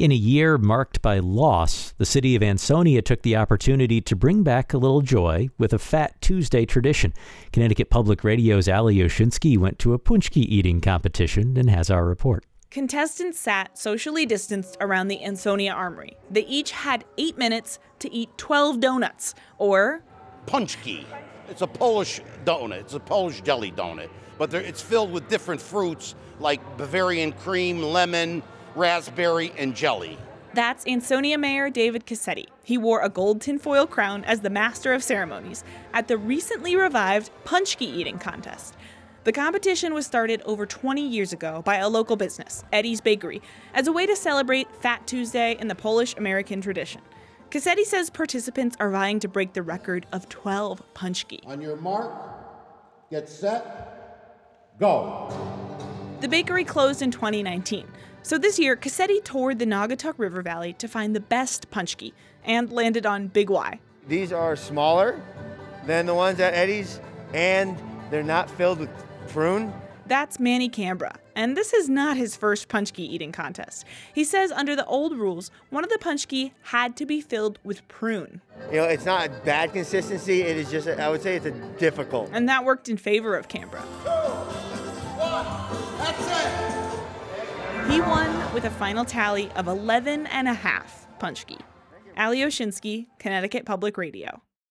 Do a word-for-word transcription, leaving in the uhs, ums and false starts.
In a year marked by loss, the city of Ansonia took the opportunity to bring back a little joy with a Fat Tuesday tradition. Connecticut Public Radio's Ali Oshinsky went to a punchki eating competition and has our report. Contestants sat socially distanced around the Ansonia Armory. They each had eight minutes to eat twelve donuts, or punchki. It's a Polish donut. It's a Polish jelly donut, but it's filled with different fruits like Bavarian cream, lemon, raspberry, and jelly. That's Ansonia Mayor David Cassetti. He wore a gold tinfoil crown as the master of ceremonies at the recently revived punchki eating contest. The competition was started over twenty years ago by a local business, Eddie's Bakery, as a way to celebrate Fat Tuesday in the Polish-American tradition. Cassetti says participants are vying to break the record of twelve punchki. On your mark, get set, go. The bakery closed in twenty nineteen, so this year Cassetti toured the Naugatuck River Valley to find the best punchki and landed on Big Y. These are smaller than the ones at Eddie's, and they're not filled with prune. That's Manny Cambra, and this is not his first punchki eating contest. He says under the old rules, one of the punchki had to be filled with prune. You know, it's not a bad consistency, it is just, a, I would say it's a difficult. And that worked in favor of Cambra. Two, one, that's it. He won with a final tally of eleven and a half punchki. Ali Oshinsky, Connecticut Public Radio.